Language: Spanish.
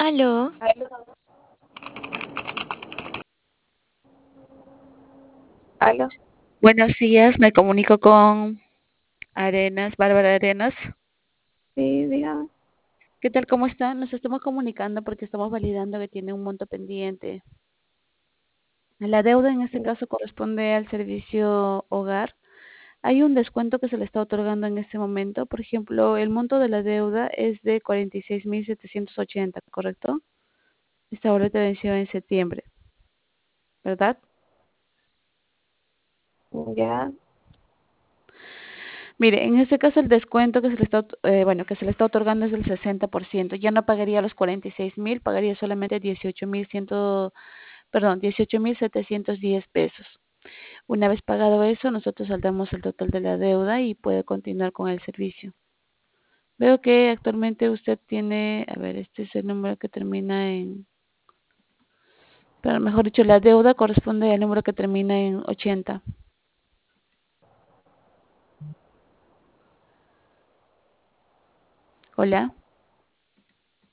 Aló, Aló, aló, Buenos días, me comunico con Bárbara Arenas. sí, dígame. ¿Qué tal? ¿Cómo está? Nos estamos comunicando porque estamos validando que tiene un monto pendiente. La deuda en este caso corresponde al servicio hogar. Hay un descuento que se le está otorgando en este momento. Por ejemplo, el monto de la deuda es de 46.780, ¿correcto? Esta boleta venció en septiembre, ¿verdad? Ya, Mire, en este caso el descuento que se le está, que se le está otorgando es del 60%. Ya no pagaría los 46.000, pagaría solamente 18.710 pesos. Una vez pagado eso, nosotros saldamos el total de la deuda y puede continuar con el servicio. Veo que actualmente usted tiene, a ver, este es el número que termina en, pero mejor dicho, la deuda corresponde al número que termina en 80. Hola.